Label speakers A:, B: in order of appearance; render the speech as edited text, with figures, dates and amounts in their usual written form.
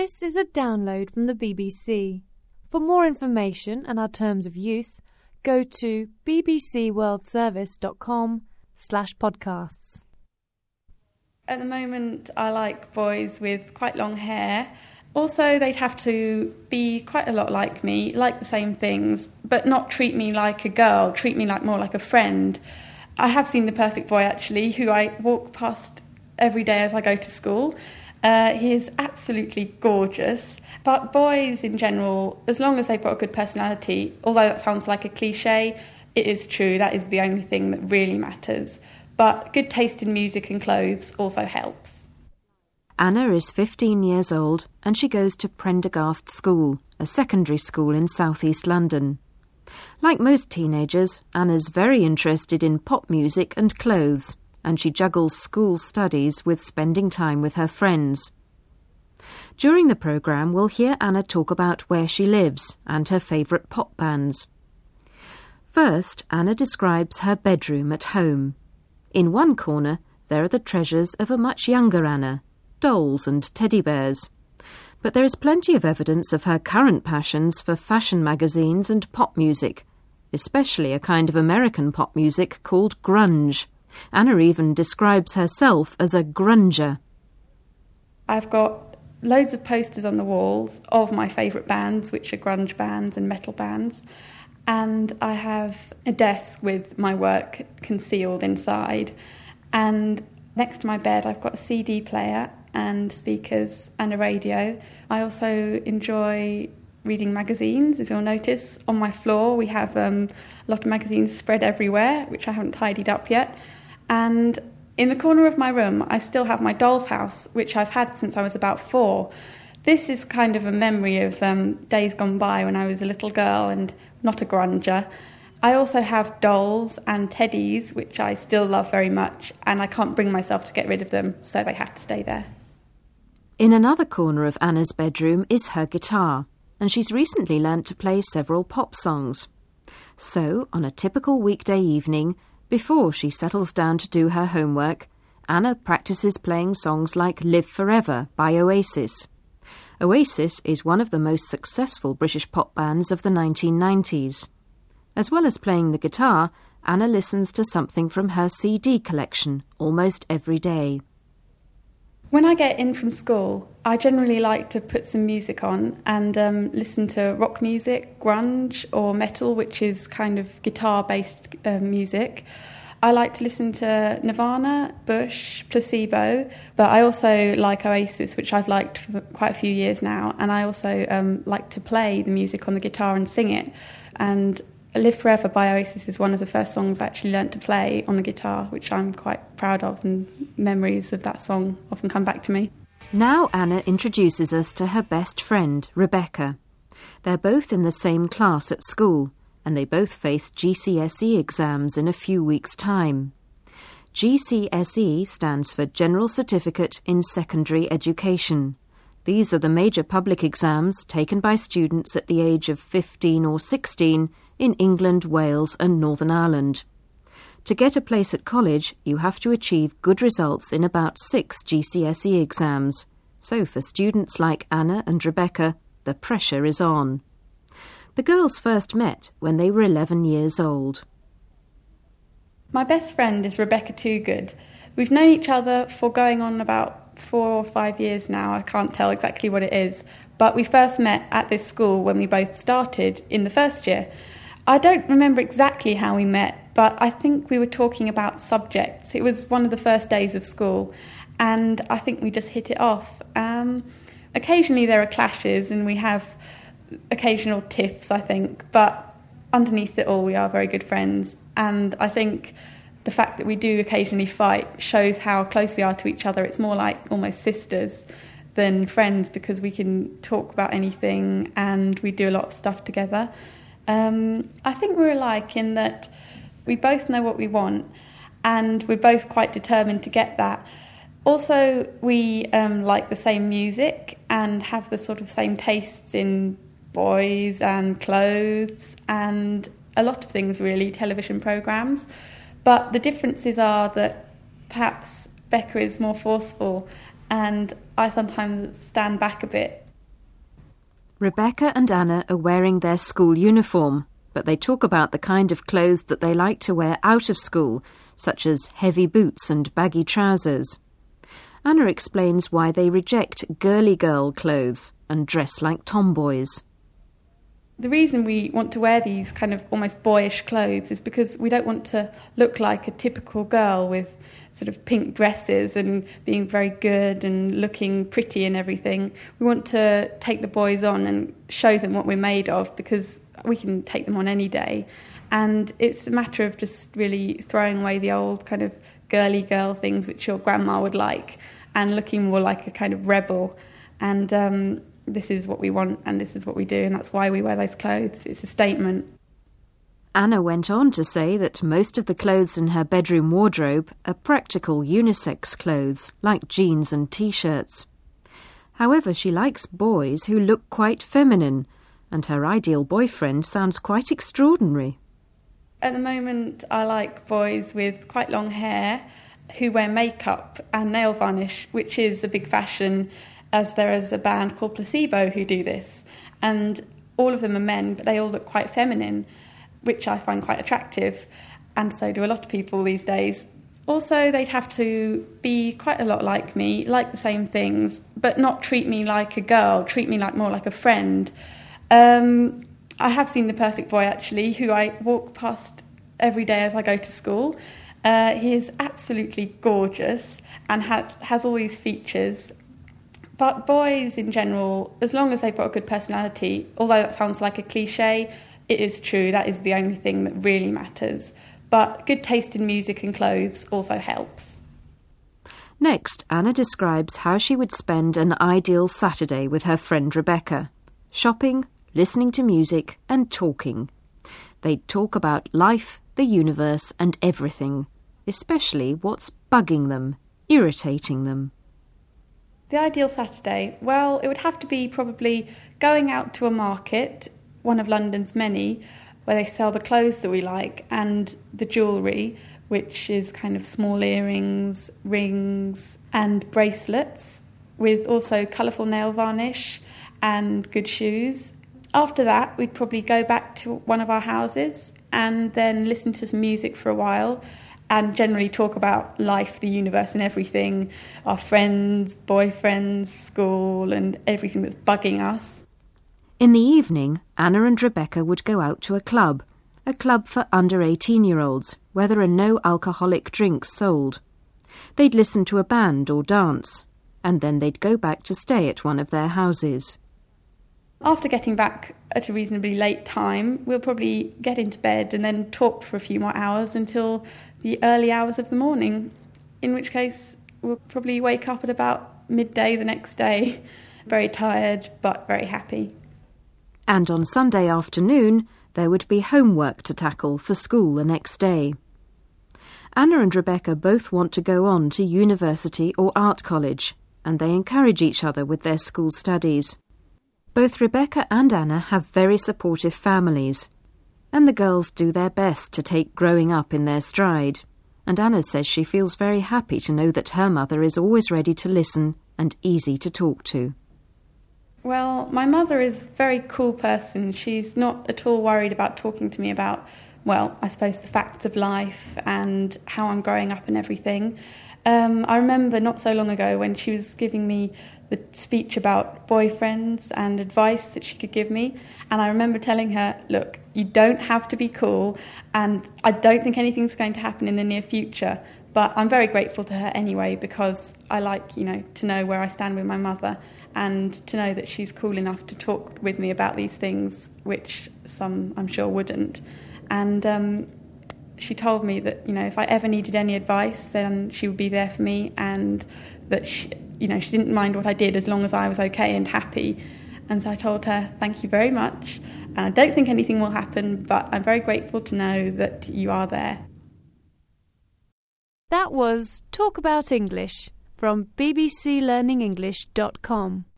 A: This is a download from the BBC. For more information and our terms of use, go to bbcworldservice.com/podcasts.
B: At the moment, I like boys with quite long hair. Also, they'd have to be quite a lot like me, like the same things, but not treat me like a girl, treat me more like a friend. I have seen the perfect boy, actually, who I walk past every day as I go to school. He is absolutely gorgeous. But boys in general, as long as they've got a good personality, although that sounds like a cliche, it is true, that is the only thing that really matters. But good taste in music and clothes also helps.
C: Anna is 15 years old and she goes to Prendergast School, a secondary school in southeast London. Like most teenagers, Anna's very interested in pop music and clothes, and she juggles school studies with spending time with her friends. During the programme, we'll hear Anna talk about where she lives and her favourite pop bands. First, Anna describes her bedroom at home. In one corner, there are the treasures of a much younger Anna, dolls and teddy bears. But there is plenty of evidence of her current passions for fashion magazines and pop music, especially a kind of American pop music called grunge. Anna even describes herself as a grunger.
B: I've got loads of posters on the walls of my favourite bands, which are grunge bands and metal bands. And I have a desk with my work concealed inside. And next to my bed, I've got a CD player and speakers and a radio. I also enjoy reading magazines, as you'll notice. On my floor, we have a lot of magazines spread everywhere, which I haven't tidied up yet. And in the corner of my room, I still have my doll's house, which I've had since I was about 4. This is kind of a memory of days gone by when I was a little girl and not a grunger. I also have dolls and teddies, which I still love very much, and I can't bring myself to get rid of them, so they have to stay there.
C: In another corner of Anna's bedroom is her guitar, and she's recently learnt to play several pop songs. So, on a typical weekday evening, before she settles down to do her homework, Anna practices playing songs like Live Forever by Oasis. Oasis is one of the most successful British pop bands of the 1990s. As well as playing the guitar, Anna listens to something from her CD collection almost every day.
B: When I get in from school, I generally like to put some music on and listen to rock music, grunge or metal, which is kind of guitar-based music. I like to listen to Nirvana, Bush, Placebo, but I also like Oasis, which I've liked for quite a few years now, and I also like to play the music on the guitar and sing it. And Live Forever by Oasis is one of the first songs I actually learnt to play on the guitar, which I'm quite proud of, and memories of that song often come back to me.
C: Now Anna introduces us to her best friend, Rebecca. They're both in the same class at school, and they both face GCSE exams in a few weeks' time. GCSE stands for General Certificate in Secondary Education. These are the major public exams taken by students at the age of 15 or 16 in England, Wales and Northern Ireland. To get a place at college, you have to achieve good results in about 6 GCSE exams. So for students like Anna and Rebecca, the pressure is on. The girls first met when they were 11 years old.
B: My best friend is Rebecca Toogood. We've known each other for going on about 4 or 5 years now. I can't tell exactly what it is. But we first met at this school when we both started in the first year. I don't remember exactly how we met, but I think we were talking about subjects. It was one of the first days of school, and I think we just hit it off. Occasionally there are clashes, and we have occasional tiffs, I think, but underneath it all we are very good friends. And I think the fact that we do occasionally fight shows how close we are to each other. It's more like almost sisters than friends, because we can talk about anything and we do a lot of stuff together. I think we're alike in that we both know what we want and we're both quite determined to get that. Also, we like the same music and have the sort of same tastes in boys and clothes and a lot of things, really, television programmes. But the differences are that perhaps Becca is more forceful and I sometimes stand back a bit.
C: Rebecca and Anna are wearing their school uniform, but they talk about the kind of clothes that they like to wear out of school, such as heavy boots and baggy trousers. Anna explains why they reject girly girl clothes and dress like tomboys.
B: The reason we want to wear these kind of almost boyish clothes is because we don't want to look like a typical girl with sort of pink dresses and being very good and looking pretty and everything. We want to take the boys on and show them what we're made of, because we can take them on any day. And it's a matter of just really throwing away the old kind of girly girl things which your grandma would like, and looking more like a kind of rebel. And this is what we want, and this is what we do, and that's why we wear those clothes. It's a statement.
C: Anna went on to say that most of the clothes in her bedroom wardrobe are practical unisex clothes, like jeans and T-shirts. However, she likes boys who look quite feminine, and her ideal boyfriend sounds quite extraordinary.
B: At the moment, I like boys with quite long hair who wear makeup and nail varnish, which is a big fashion, as there is a band called Placebo who do this. And all of them are men, but they all look quite feminine, which I find quite attractive, and so do a lot of people these days. Also, they'd have to be quite a lot like me, like the same things, but not treat me like a girl, treat me more like a friend. I have seen the perfect boy, actually, who I walk past every day as I go to school. He is absolutely gorgeous and has all these features. But boys in general, as long as they've got a good personality, although that sounds like a cliche, it is true, that is the only thing that really matters. But good taste in music and clothes also helps.
C: Next, Anna describes how she would spend an ideal Saturday with her friend Rebecca. Shopping, listening to music and talking. They'd talk about life, the universe and everything, especially what's bugging them, irritating them.
B: The ideal Saturday? Well, it would have to be probably going out to a market, one of London's many, where they sell the clothes that we like and the jewellery, which is kind of small earrings, rings and bracelets, with also colourful nail varnish and good shoes. After that, we'd probably go back to one of our houses and then listen to some music for a while and generally talk about life, the universe and everything, our friends, boyfriends, school and everything that's bugging us.
C: In the evening, Anna and Rebecca would go out to a club for under 18-year-olds, where there are no alcoholic drinks sold. They'd listen to a band or dance, and then they'd go back to stay at one of their houses.
B: After getting back at a reasonably late time, we'll probably get into bed and then talk for a few more hours until the early hours of the morning, in which case we'll probably wake up at about midday the next day, very tired but very happy.
C: And on Sunday afternoon, there would be homework to tackle for school the next day. Anna and Rebecca both want to go on to university or art college, and they encourage each other with their school studies. Both Rebecca and Anna have very supportive families, and the girls do their best to take growing up in their stride. And Anna says she feels very happy to know that her mother is always ready to listen and easy to talk to.
B: Well, my mother is a very cool person. She's not at all worried about talking to me about, well, I suppose the facts of life and how I'm growing up and everything. I remember not so long ago when she was giving me the speech about boyfriends and advice that she could give me, and I remember telling her, look, you don't have to be cool, and I don't think anything's going to happen in the near future, but I'm very grateful to her anyway, because I like, to know where I stand with my mother and to know that she's cool enough to talk with me about these things, which some I'm sure wouldn't. And she told me that, if I ever needed any advice, then she would be there for me, and that she didn't mind what I did as long as I was okay and happy. And so I told her, thank you very much, and I don't think anything will happen, but I'm very grateful to know that you are there.
A: That was Talk About English from bbclearningenglish.com.